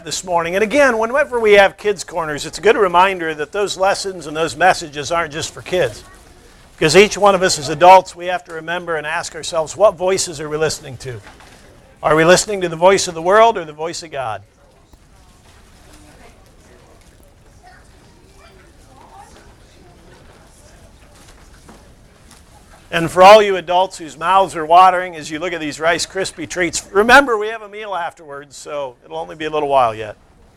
This morning. And again, whenever we have kids' corners, it's a good reminder that those lessons and those messages aren't just for kids. Because each one of us as adults, we have to remember and ask ourselves, what voices are we listening to? Are we listening to the voice of the world or the voice of God? And for all you adults whose mouths are watering as you look at these Rice Krispie treats, remember we have a meal afterwards, so it'll only be a little while yet.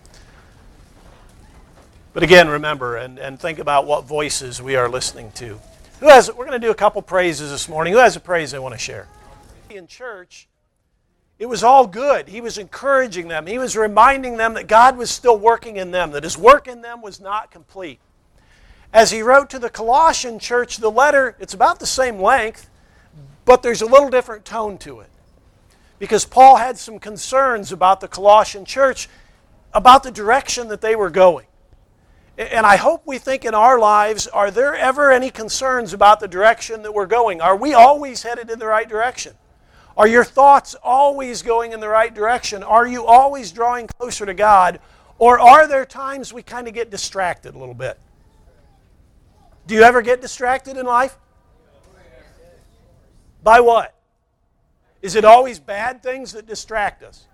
But again, remember and think about what voices we are listening to. We're going to do a couple praises this morning. Who has a praise they want to share? In church, it was all good. He was encouraging them. He was reminding them that God was still working in them, that His work in them was not complete. As he wrote to the Colossian church, the letter, it's about the same length, but there's a little different tone to it. Because Paul had some concerns about the Colossian church, about the direction that they were going. And I hope we think in our lives, are there ever any concerns about the direction that we're going? Are we always headed in the right direction? Are your thoughts always going in the right direction? Are you always drawing closer to God? Or are there times we kind of get distracted a little bit? Do you ever get distracted in life? By what? Is it always bad things that distract us?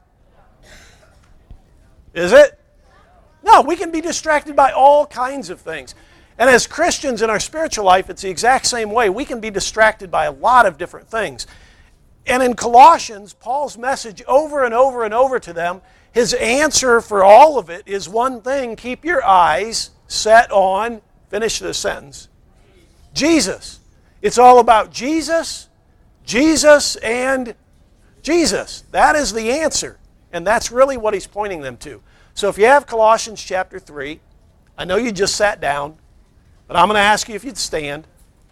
Is it? No, we can be distracted by all kinds of things. And as Christians in our spiritual life, it's the exact same way. We can be distracted by a lot of different things. And in Colossians, Paul's message over and over and over to them, his answer for all of it is one thing: keep your eyes set on, finish the sentence, Jesus. It's all about Jesus, Jesus, and Jesus. That is the answer. And that's really what he's pointing them to. So if you have Colossians chapter 3, I know you just sat down, but I'm going to ask you if you'd stand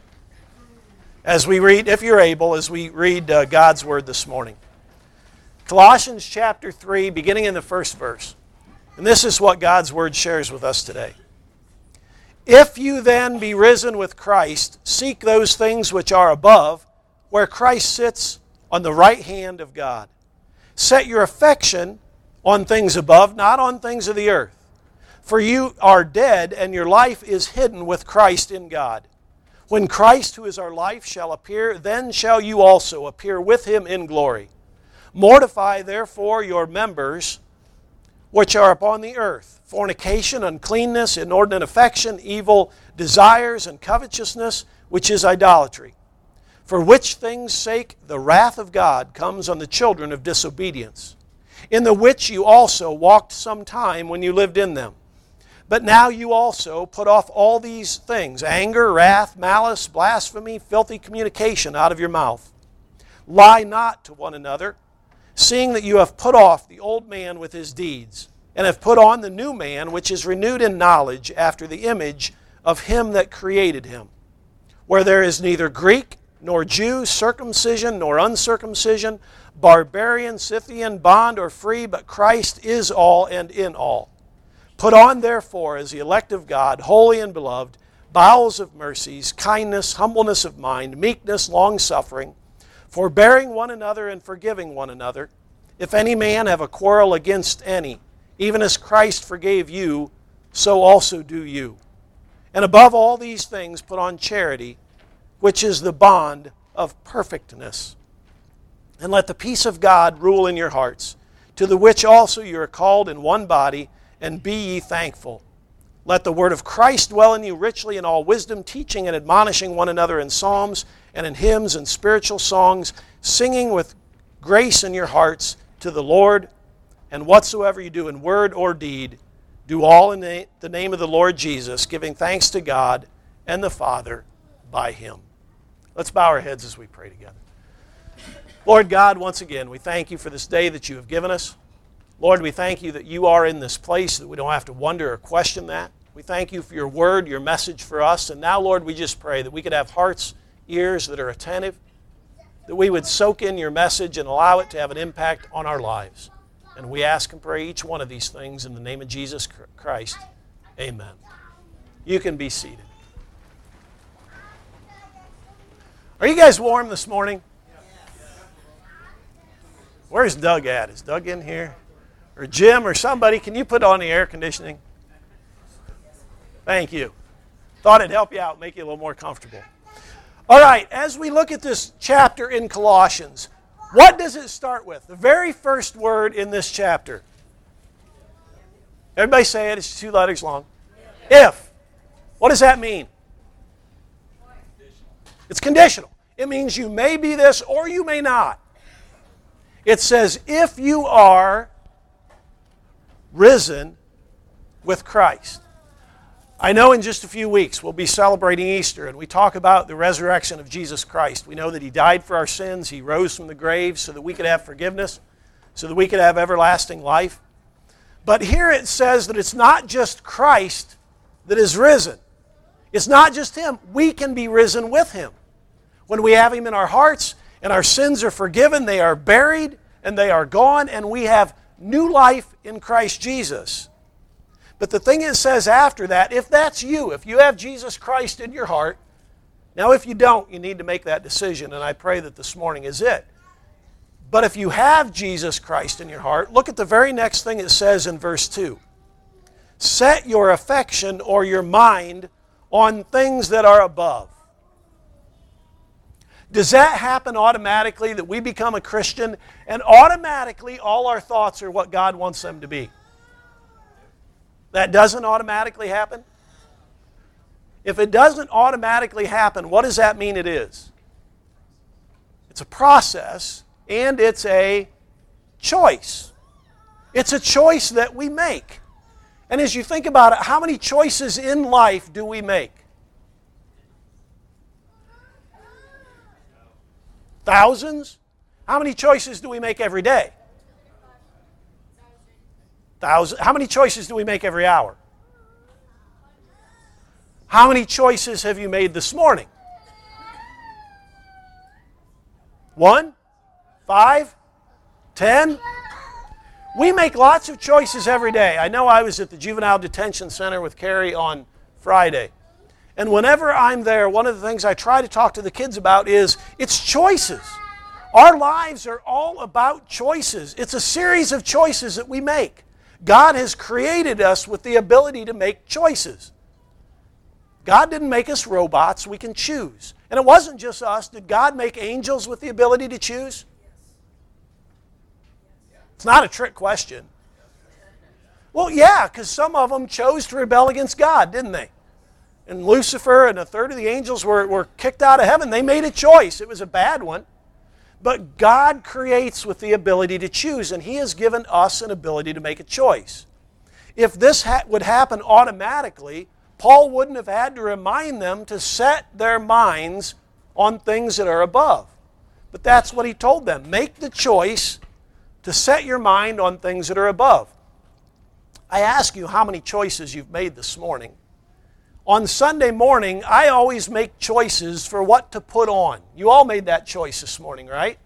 as we read, if you're able, as we read God's Word this morning. Colossians chapter 3, beginning in the first verse. And this is what God's Word shares with us today. If you then be risen with Christ, seek those things which are above, where Christ sits on the right hand of God. Set your affection on things above, not on things of the earth. For you are dead, and your life is hidden with Christ in God. When Christ, who is our life, shall appear, then shall you also appear with Him in glory. Mortify therefore your members which are upon the earth: fornication, uncleanness, inordinate affection, evil desires, and covetousness, which is idolatry. For which things' sake the wrath of God comes on the children of disobedience, in the which you also walked some time when you lived in them. But now you also put off all these things: anger, wrath, malice, blasphemy, filthy communication out of your mouth. Lie not to one another, seeing that you have put off the old man with his deeds, and have put on the new man, which is renewed in knowledge after the image of Him that created him, where there is neither Greek nor Jew, circumcision nor uncircumcision, barbarian, Scythian, bond or free, but Christ is all and in all. Put on therefore, as the elect of God, holy and beloved, bowels of mercies, kindness, humbleness of mind, meekness, long-suffering, forbearing one another and forgiving one another. If any man have a quarrel against any, even as Christ forgave you, so also do you. And above all these things put on charity, which is the bond of perfectness. And let the peace of God rule in your hearts, to the which also you are called in one body, and be ye thankful. Let the word of Christ dwell in you richly in all wisdom, teaching and admonishing one another in psalms and in hymns and spiritual songs, singing with grace in your hearts to the Lord. And whatsoever you do in word or deed, do all in the name of the Lord Jesus, giving thanks to God and the Father by Him. Let's bow our heads as we pray together. Lord God, once again, we thank you for this day that you have given us. Lord, we thank you that you are in this place, that we don't have to wonder or question that. We thank you for your word, your message for us. And now, Lord, we just pray that we could have hearts, ears that are attentive, that we would soak in your message and allow it to have an impact on our lives. And we ask and pray each one of these things in the name of Jesus Christ. Amen. You can be seated. Are you guys warm this morning? Where's Doug at? Is Doug in here? or Jim or somebody, can you put on the air conditioning? Thank you. Thought it'd help you out, make you a little more comfortable. All right, as we look at this chapter in Colossians, what does it start with? The very first word in this chapter. Everybody say it. It's 2 letters long. If. What does that mean? It's conditional. It means you may be this or you may not. It says, if you are risen with Christ. I know in just a few weeks we'll be celebrating Easter, and we talk about the resurrection of Jesus Christ. We know that He died for our sins. He rose from the grave so that we could have forgiveness, so that we could have everlasting life. But here it says that it's not just Christ that is risen. It's not just Him. We can be risen with Him. When we have Him in our hearts and our sins are forgiven, they are buried and they are gone, and we have new life in Christ Jesus. But the thing it says after that, if that's you, if you have Jesus Christ in your heart, now if you don't, you need to make that decision, and I pray that this morning is it. But if you have Jesus Christ in your heart, look at the very next thing it says in verse 2. Set your affection or your mind on things that are above. Does that happen automatically, that we become a Christian and automatically all our thoughts are what God wants them to be? That doesn't automatically happen? If it doesn't automatically happen, what does that mean it is? It's a process and it's a choice. It's a choice that we make. And as you think about it, how many choices in life do we make? Thousands? How many choices do we make every day? Thousands. How many choices do we make every hour? How many choices have you made this morning? 1? 5? 10? We make lots of choices every day. I know I was at the Juvenile Detention Center with Carrie on Friday. And whenever I'm there, one of the things I try to talk to the kids about is it's choices. Our lives are all about choices. It's a series of choices that we make. God has created us with the ability to make choices. God didn't make us robots. We can choose. And it wasn't just us. Did God make angels with the ability to choose? It's not a trick question. Well, yeah, because some of them chose to rebel against God, didn't they? And Lucifer and a third of the angels were kicked out of heaven. They made a choice. It was a bad one. But God creates with the ability to choose, and He has given us an ability to make a choice. If this would happen automatically, Paul wouldn't have had to remind them to set their minds on things that are above. But that's what he told them. Make the choice to set your mind on things that are above. I ask you how many choices you've made this morning. On Sunday morning, I always make choices for what to put on. You all made that choice this morning, right?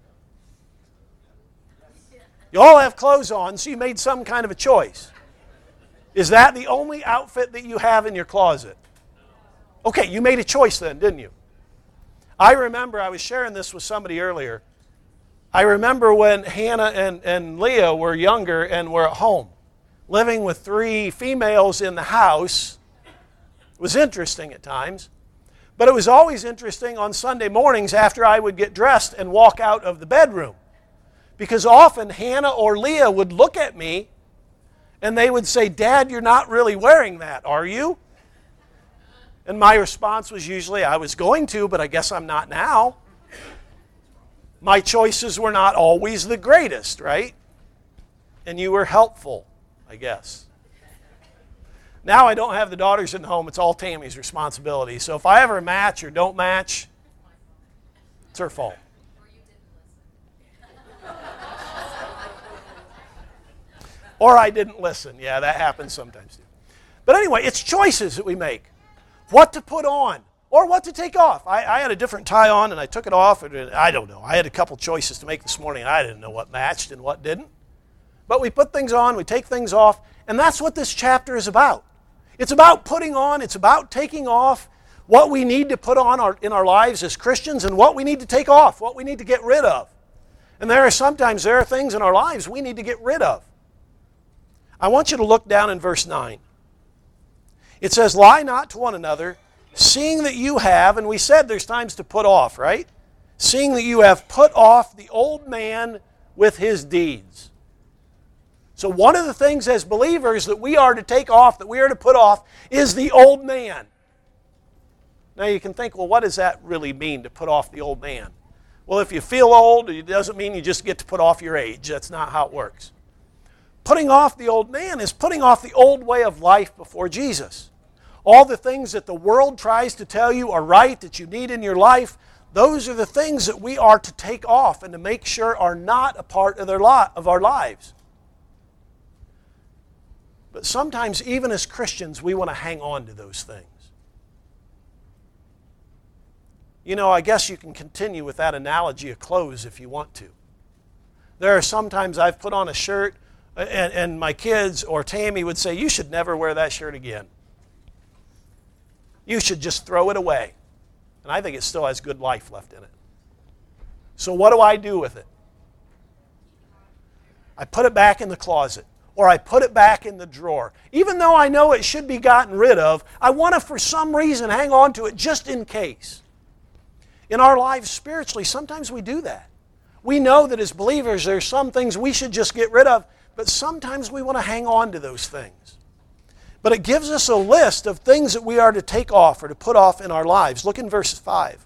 You all have clothes on, so you made some kind of a choice. Is that the only outfit that you have in your closet? Okay, you made a choice then, didn't you? I remember, I was sharing this with somebody earlier. I remember when Hannah and Leah were younger and were at home, living with 3 females in the house. It was interesting at times, but it was always interesting on Sunday mornings after I would get dressed and walk out of the bedroom. Because often Hannah or Leah would look at me and they would say, "Dad, you're not really wearing that, are you?" And my response was usually, "I was going to, but I guess I'm not now." My choices were not always the greatest, right? And you were helpful, I guess. Now I don't have the daughters in the home. It's all Tammy's responsibility. So if I ever match or don't match, it's her fault. Or I didn't listen. Yeah, that happens sometimes too. But anyway, it's choices that we make. What to put on or what to take off. I had a different tie on and I took it off. I don't know. I had a couple choices to make this morning. I didn't know what matched and what didn't. But we put things on, we take things off, and that's what this chapter is about. It's about putting on, it's about taking off what we need to put on in our lives as Christians and what we need to take off, what we need to get rid of. And there are things in our lives we need to get rid of. I want you to look down in verse 9. It says, lie not to one another, seeing that you have, and we said there's times to put off, right? Seeing that you have put off the old man with his deeds. So one of the things as believers that we are to take off, that we are to put off, is the old man. Now you can think, well, what does that really mean, to put off the old man? Well, if you feel old, it doesn't mean you just get to put off your age. That's not how it works. Putting off the old man is putting off the old way of life before Jesus. All the things that the world tries to tell you are right, that you need in your life, those are the things that we are to take off and to make sure are not a part of our lives. But sometimes, even as Christians, we want to hang on to those things. You know, I guess you can continue with that analogy of clothes if you want to. There are sometimes I've put on a shirt and my kids or Tammy would say, you should never wear that shirt again. You should just throw it away. And I think it still has good life left in it. So what do I do with it? I put it back in the closet, or I put it back in the drawer. Even though I know it should be gotten rid of, I want to, for some reason, hang on to it just in case. In our lives spiritually, sometimes we do that. We know that as believers, there's some things we should just get rid of, but sometimes we want to hang on to those things. But it gives us a list of things that we are to take off or to put off in our lives. Look in verse 5.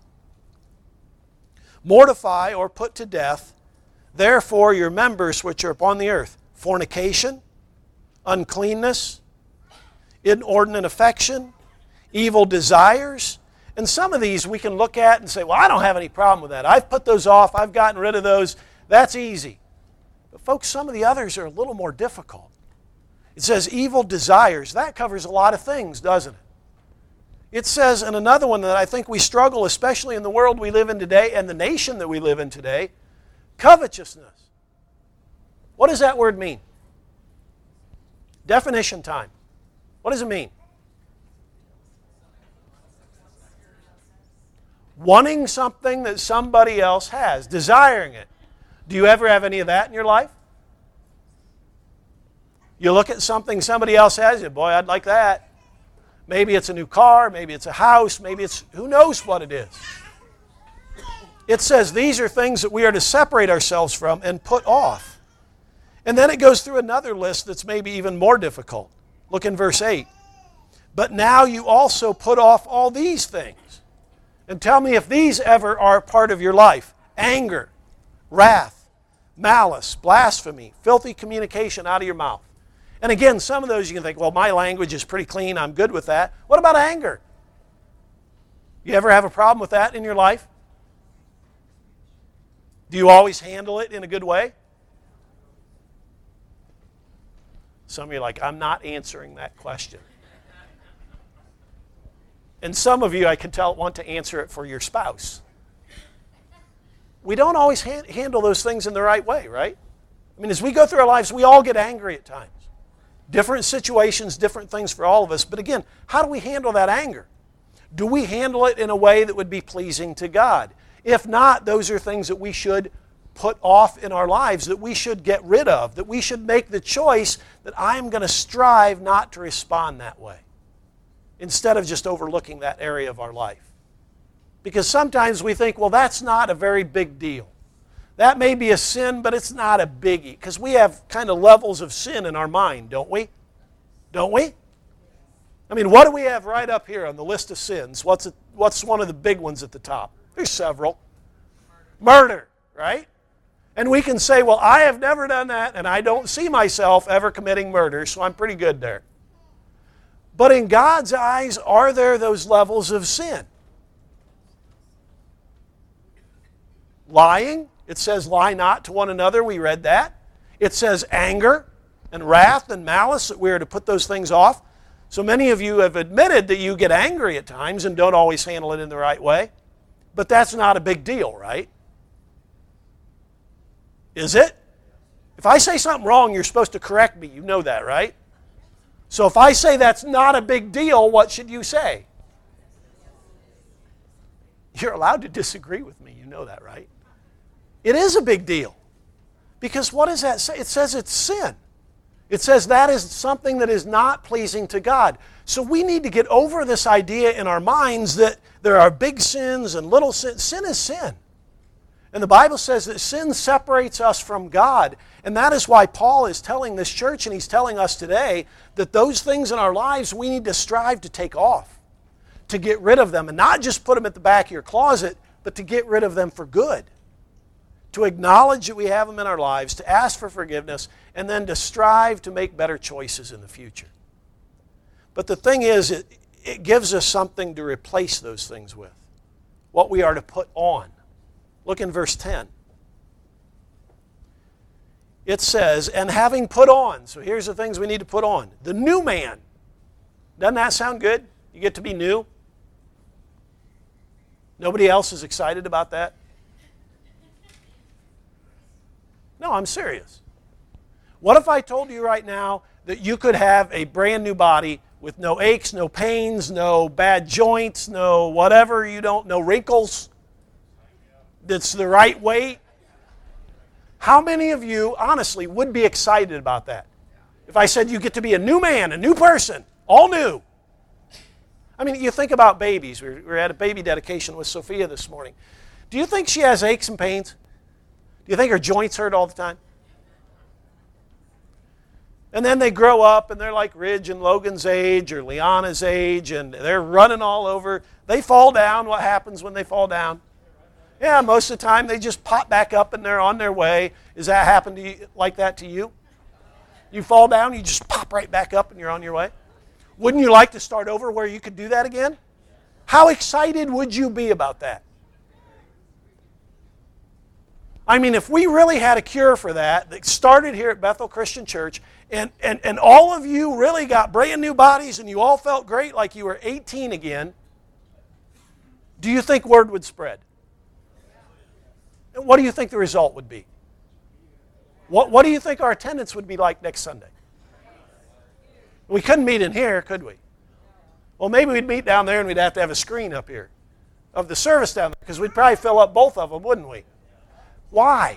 Mortify or put to death, therefore, your members which are upon the earth: fornication, uncleanness, inordinate affection, evil desires. And some of these we can look at and say, well, I don't have any problem with that. I've put those off. I've gotten rid of those. That's easy. But folks, some of the others are a little more difficult. It says evil desires. That covers a lot of things, doesn't it? It says in another one that I think we struggle, especially in the world we live in today and the nation that we live in today, covetousness. What does that word mean? Definition time. What does it mean? Wanting something that somebody else has, desiring it. Do you ever have any of that in your life? You look at something somebody else has, boy, I'd like that. Maybe it's a new car, maybe it's a house, maybe it's, who knows what it is. It says these are things that we are to separate ourselves from and put off. And then it goes through another list that's maybe even more difficult. Look in verse 8. But now you also put off all these things. And tell me if these ever are a part of your life. Anger, wrath, malice, blasphemy, filthy communication out of your mouth. And again, some of those you can think, well, my language is pretty clean, I'm good with that. What about anger? You ever have a problem with that in your life? Do you always handle it in a good way? Some of you are like, I'm not answering that question. And some of you, I can tell, want to answer it for your spouse. We don't always handle those things in the right way, right? I mean, as we go through our lives, we all get angry at times. Different situations, different things for all of us. But again, how do we handle that anger? Do we handle it in a way that would be pleasing to God? If not, those are things that we should put off in our lives, that we should get rid of, that we should make the choice that I'm going to strive not to respond that way, instead of just overlooking that area of our life. Because sometimes we think, well, that's not a very big deal. That may be a sin, but it's not a biggie. Because we have kind of levels of sin in our mind, don't we? Don't we? I mean, what do we have right up here on the list of sins? What's one of the big ones at the top? There's several. Murder, right? And we can say, well, I have never done that, and I don't see myself ever committing murder, so I'm pretty good there. But in God's eyes, are there those levels of sin? Lying, it says lie not to one another, we read that. It says anger and wrath and malice, that we are to put those things off. So many of you have admitted that you get angry at times and don't always handle it in the right way. But that's not a big deal, right? Is it? If I say something wrong, you're supposed to correct me. You know that, right? So if I say that's not a big deal, what should you say? You're allowed to disagree with me. You know that, right? It is a big deal. Because what does that say? It says it's sin. It says that is something that is not pleasing to God. So we need to get over this idea in our minds that there are big sins and little sins. Sin is sin. And the Bible says that sin separates us from God. And that is why Paul is telling this church, and he's telling us today, that those things in our lives we need to strive to take off, to get rid of them, and not just put them at the back of your closet, but to get rid of them for good. To acknowledge that we have them in our lives, to ask for forgiveness, and then to strive to make better choices in the future. But the thing is, it gives us something to replace those things with, what we are to put on. Look in verse 10. It says, and having put on, so here's the things we need to put on. The new man. Doesn't that sound good? You get to be new. Nobody else is excited about that? No, I'm serious. What if I told you right now that you could have a brand new body with no aches, no pains, no bad joints, no whatever, no wrinkles, that's the right weight? How many of you, honestly, would be excited about that? If I said you get to be a new man, a new person, all new. I mean, you think about babies. We were at a baby dedication with Sophia this morning. Do you think she has aches and pains? Do you think her joints hurt all the time? And then they grow up and they're like Ridge and Logan's age or Liana's age and they're running all over. They fall down. What happens when they fall down? Yeah, most of the time they just pop back up and they're on their way. Does that happen to you, like that to you? You fall down, you just pop right back up and you're on your way? Wouldn't you like to start over where you could do that again? How excited would you be about that? I mean, if we really had a cure for that started here at Bethel Christian Church, and all of you really got brand new bodies and you all felt great like you were 18 again, do you think word would spread? And what do you think the result would be? What do you think our attendance would be like next Sunday? We couldn't meet in here, could we? Well, maybe we'd meet down there and we'd have to have a screen up here of the service down there because we'd probably fill up both of them, wouldn't we? Why?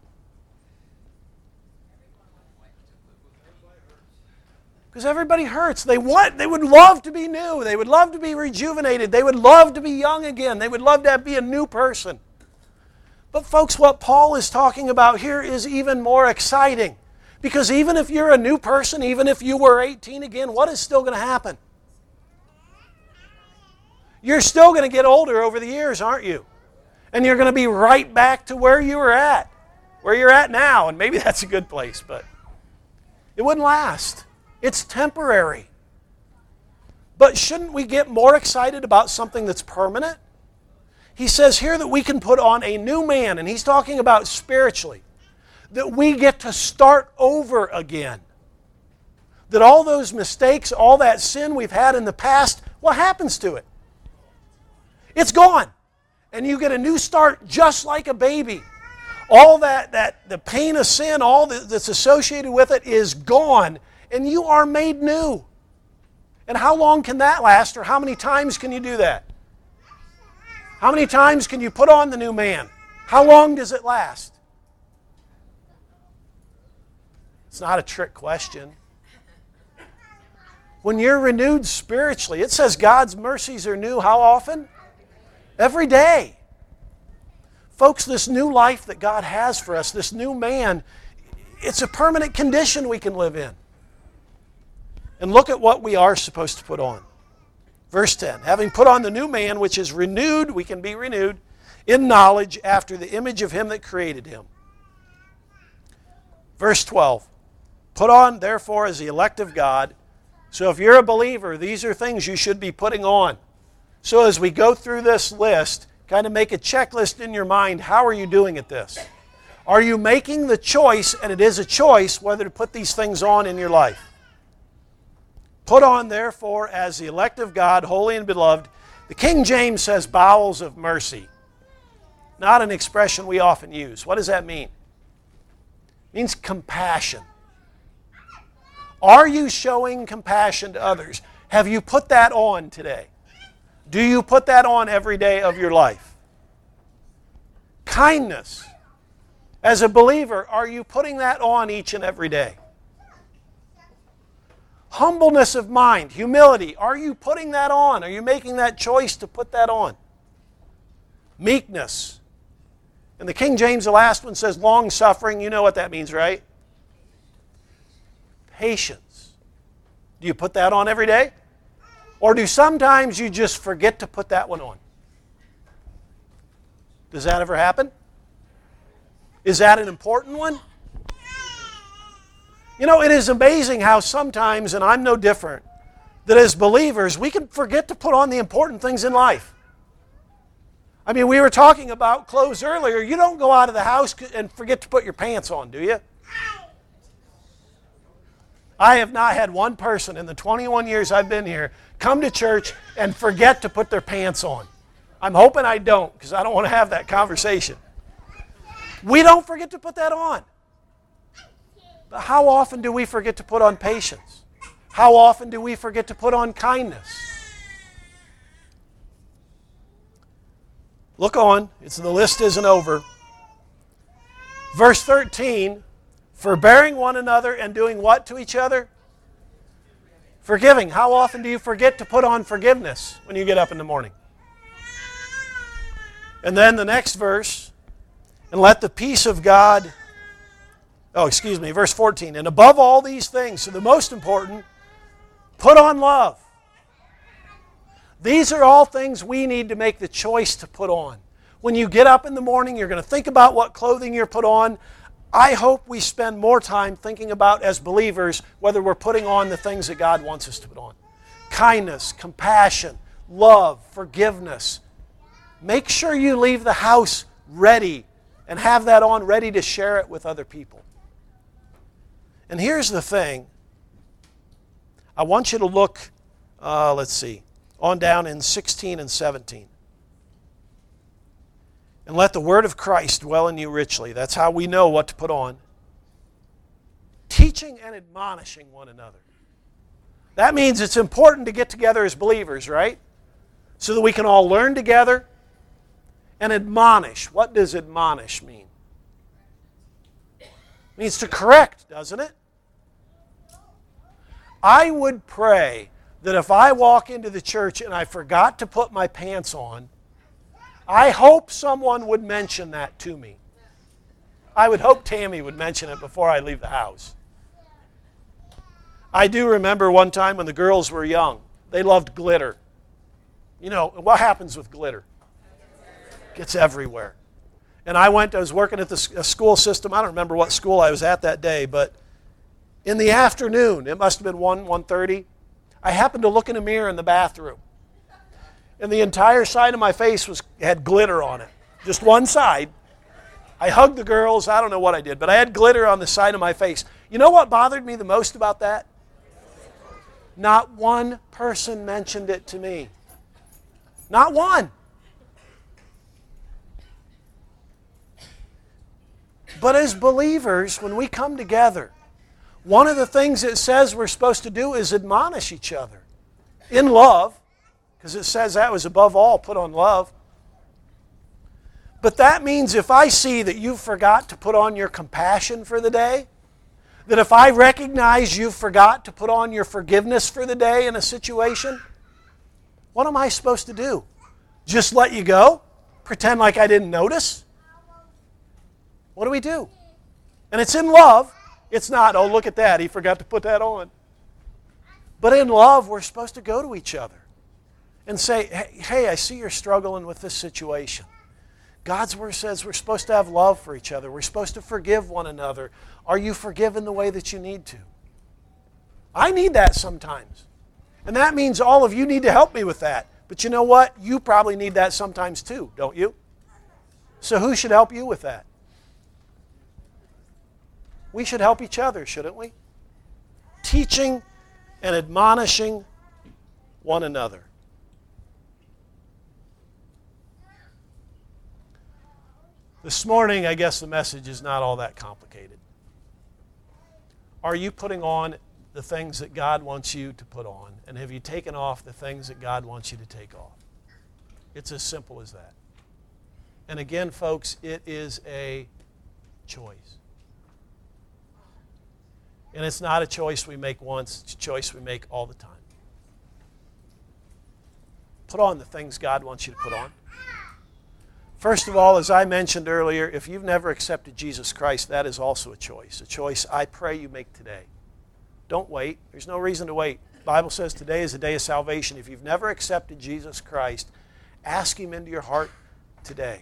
Because everybody hurts. They would love to be new. They would love to be rejuvenated. They would love to be young again. They would love to be a new person. But folks, what Paul is talking about here is even more exciting. Because even if you're a new person, even if you were 18 again, what is still going to happen? You're still going to get older over the years, aren't you? And you're going to be right back to where you were at, where you're at now. And maybe that's a good place, but it wouldn't last. It's temporary. But shouldn't we get more excited about something that's permanent? He says here that we can put on a new man, and he's talking about spiritually, that we get to start over again. That all those mistakes, all that sin we've had in the past, what happens to it? It's gone. And you get a new start just like a baby. All the pain of sin, all that's associated with it is gone, and you are made new. And how long can that last, or how many times can you do that? How many times can you put on the new man? How long does it last? It's not a trick question. When you're renewed spiritually, it says God's mercies are new how often? Every day. Folks, this new life that God has for us, this new man, it's a permanent condition we can live in. And look at what we are supposed to put on. Verse 10, having put on the new man, which is renewed, we can be renewed, in knowledge after the image of him that created him. Verse 12, put on, therefore, as the elect of God. So if you're a believer, these are things you should be putting on. So as we go through this list, kind of make a checklist in your mind. How are you doing at this? Are you making the choice, and it is a choice, whether to put these things on in your life? Put on, therefore, as the elect of God, holy and beloved. The King James says bowels of mercy. Not an expression we often use. What does that mean? It means compassion. Are you showing compassion to others? Have you put that on today? Do you put that on every day of your life? Kindness. As a believer, are you putting that on each and every day? Humbleness of mind, humility. Are you putting that on? Are you making that choice to put that on? Meekness. And the King James, the last one, says long-suffering. You know what that means, right? Patience. Do you put that on every day? Or do sometimes you just forget to put that one on? Does that ever happen? Is that an important one? You know, it is amazing how sometimes, and I'm no different, that as believers, we can forget to put on the important things in life. I mean, we were talking about clothes earlier. You don't go out of the house and forget to put your pants on, do you? I have not had one person in the 21 years I've been here come to church and forget to put their pants on. I'm hoping I don't, because I don't want to have that conversation. We don't forget to put that on. But how often do we forget to put on patience? How often do we forget to put on kindness? Look on. The list isn't over. Verse 13, forbearing one another and doing what to each other? Forgiving. How often do you forget to put on forgiveness when you get up in the morning? And then the next verse, and let the peace of God, verse 14. And above all these things, so the most important, put on love. These are all things we need to make the choice to put on. When you get up in the morning, you're going to think about what clothing you're put on. I hope we spend more time thinking about, as believers, whether we're putting on the things that God wants us to put on. Kindness, compassion, love, forgiveness. Make sure you leave the house ready and have that on ready to share it with other people. And here's the thing. I want you to look, on down in 16 and 17. And let the word of Christ dwell in you richly. That's how we know what to put on. Teaching and admonishing one another. That means it's important to get together as believers, right? So that we can all learn together and admonish. What does admonish mean? It means to correct, doesn't it? I would pray that if I walk into the church and I forgot to put my pants on, I hope someone would mention that to me. I would hope Tammy would mention it before I leave the house. I do remember one time when the girls were young, they loved glitter. You know, what happens with glitter? It gets everywhere. And I was working at the school system. I don't remember what school I was at that day, but in the afternoon, it must have been 1:30, I happened to look in a mirror in the bathroom. And the entire side of my face had glitter on it. Just one side. I hugged the girls. I don't know what I did, but I had glitter on the side of my face. You know what bothered me the most about that? Not one person mentioned it to me. Not one. But as believers, when we come together, one of the things it says we're supposed to do is admonish each other in love, because it says that was above all, put on love. But that means if I see that you forgot to put on your compassion for the day, that if I recognize you forgot to put on your forgiveness for the day in a situation, what am I supposed to do? Just let you go? Pretend like I didn't notice? What do we do? And it's in love. It's not, oh, look at that, he forgot to put that on. But in love, we're supposed to go to each other and say, hey, I see you're struggling with this situation. God's Word says we're supposed to have love for each other. We're supposed to forgive one another. Are you forgiven the way that you need to? I need that sometimes. And that means all of you need to help me with that. But you know what? You probably need that sometimes too, don't you? So who should help you with that? We should help each other, shouldn't we? Teaching and admonishing one another. This morning, I guess the message is not all that complicated. Are you putting on the things that God wants you to put on? And have you taken off the things that God wants you to take off? It's as simple as that. And again, folks, it is a choice. And it's not a choice we make once, it's a choice we make all the time. Put on the things God wants you to put on. First of all, as I mentioned earlier, if you've never accepted Jesus Christ, that is also a choice I pray you make today. Don't wait. There's no reason to wait. The Bible says today is a day of salvation. If you've never accepted Jesus Christ, ask Him into your heart today.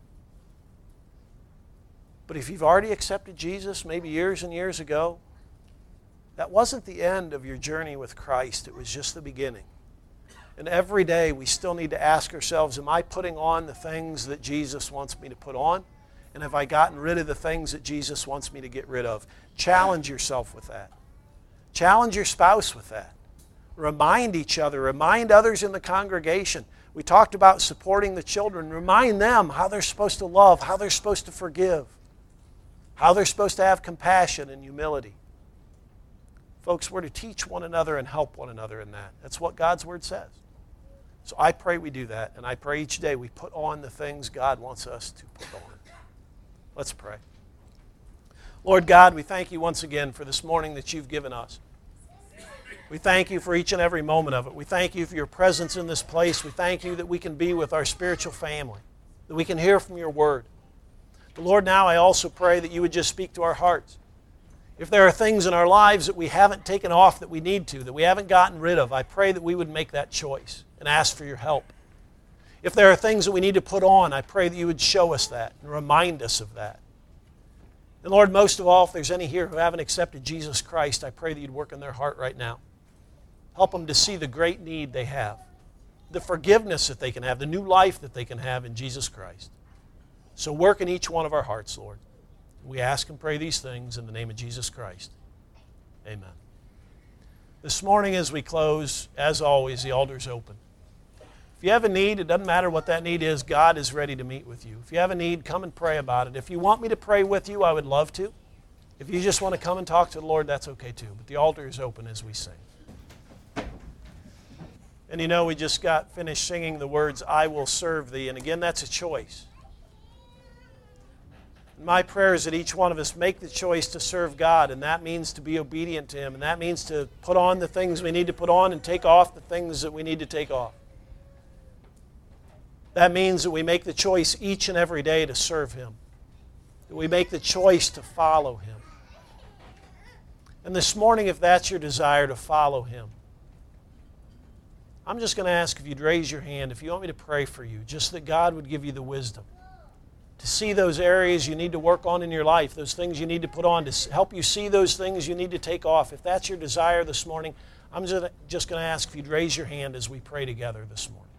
But if you've already accepted Jesus, maybe years and years ago, that wasn't the end of your journey with Christ. It was just the beginning. And every day we still need to ask ourselves, am I putting on the things that Jesus wants me to put on? And have I gotten rid of the things that Jesus wants me to get rid of? Challenge yourself with that. Challenge your spouse with that. Remind each other. Remind others in the congregation. We talked about supporting the children. Remind them how they're supposed to love, how they're supposed to forgive, how they're supposed to have compassion and humility. Folks, we're to teach one another and help one another in that. That's what God's Word says. So I pray we do that, and I pray each day we put on the things God wants us to put on. Let's pray. Lord God, we thank you once again for this morning that you've given us. We thank you for each and every moment of it. We thank you for your presence in this place. We thank you that we can be with our spiritual family, that we can hear from your Word. But Lord, now I also pray that you would just speak to our hearts. If there are things in our lives that we haven't taken off that we need to, that we haven't gotten rid of, I pray that we would make that choice and ask for your help. If there are things that we need to put on, I pray that you would show us that and remind us of that. And Lord, most of all, if there's any here who haven't accepted Jesus Christ, I pray that you'd work in their heart right now. Help them to see the great need they have, the forgiveness that they can have, the new life that they can have in Jesus Christ. So work in each one of our hearts, Lord. We ask and pray these things in the name of Jesus Christ. Amen. This morning as we close, as always, the altar's open. If you have a need, it doesn't matter what that need is, God is ready to meet with you. If you have a need, come and pray about it. If you want me to pray with you, I would love to. If you just want to come and talk to the Lord, that's okay too. But the altar is open as we sing. And you know, we just got finished singing the words, I will serve thee. And again, that's a choice. My prayer is that each one of us make the choice to serve God, and that means to be obedient to Him, and that means to put on the things we need to put on and take off the things that we need to take off. That means that we make the choice each and every day to serve Him, that we make the choice to follow Him. And this morning, if that's your desire to follow Him, I'm just going to ask if you'd raise your hand, if you want me to pray for you, just that God would give you the wisdom to see those areas you need to work on in your life, those things you need to put on, to help you see those things you need to take off. If that's your desire this morning, I'm just going to ask if you'd raise your hand as we pray together this morning.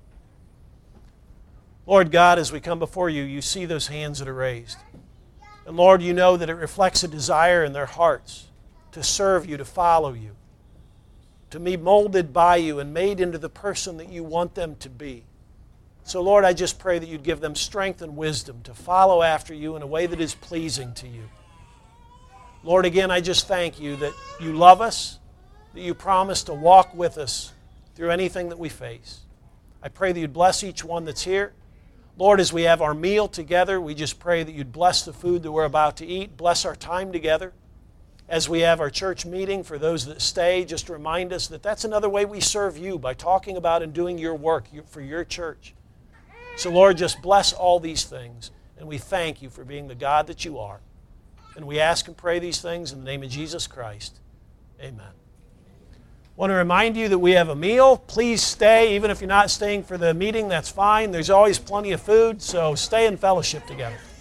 Lord God, as we come before you, you see those hands that are raised. And Lord, you know that it reflects a desire in their hearts to serve you, to follow you, to be molded by you and made into the person that you want them to be. So Lord, I just pray that you'd give them strength and wisdom to follow after you in a way that is pleasing to you. Lord, again, I just thank you that you love us, that you promise to walk with us through anything that we face. I pray that you'd bless each one that's here. Lord, as we have our meal together, we just pray that you'd bless the food that we're about to eat, bless our time together. As we have our church meeting, for those that stay, just remind us that that's another way we serve you, by talking about and doing your work for your church. So Lord, just bless all these things, and we thank you for being the God that you are. And we ask and pray these things in the name of Jesus Christ. Amen. I want to remind you that we have a meal. Please stay. Even if you're not staying for the meeting, that's fine. There's always plenty of food, so stay in fellowship together.